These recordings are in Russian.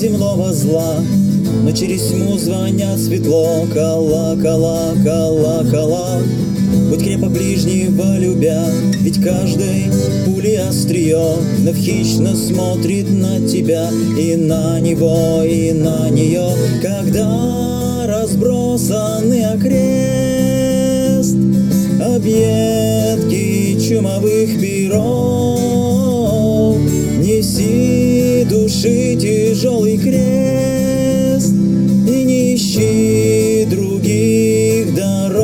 земного зла, но через тьму звонят светло. Кала, кала. Будь крепок ближнего любя, ведь каждой пули острие вновь хищно смотрит на тебя и на него, и на нее. Когда разбросаны окрест объедки чумовых перов, неси души тяжелый крест и не ищи других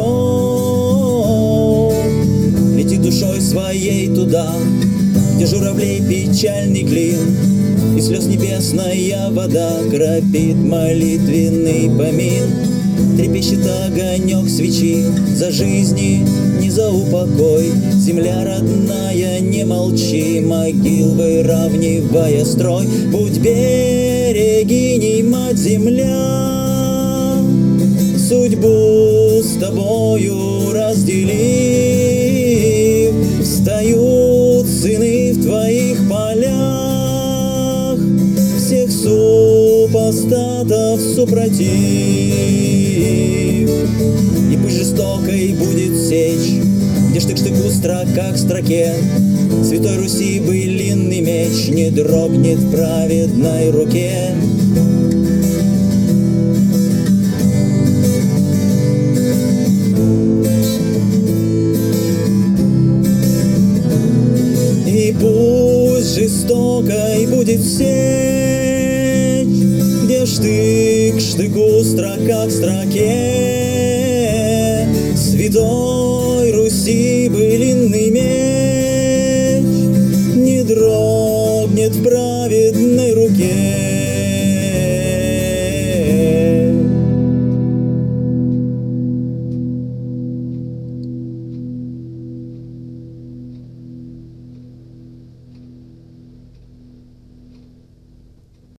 дорог. Лети душой своей туда, где журавлей печальный клин, и слез небесная вода кропит молитвенный помин. Трепещет огонек свечи за жизни, не за упокой. Земля родная, не молчи, могил выравнивая строй. Будь берегиней, мать земля, судьбу с тобою разделив. Встают сыны в твоих полях, всех супостатов супротив. И пусть жестокой будет сечь, где штык штыку, строка к строке, Святой Руси былинный меч не дрогнет в праведной руке. И пусть жестокой будет сечь, где штык штыку, строка к строке, Святой Руси былинный меч не дрогнет в праведной руке.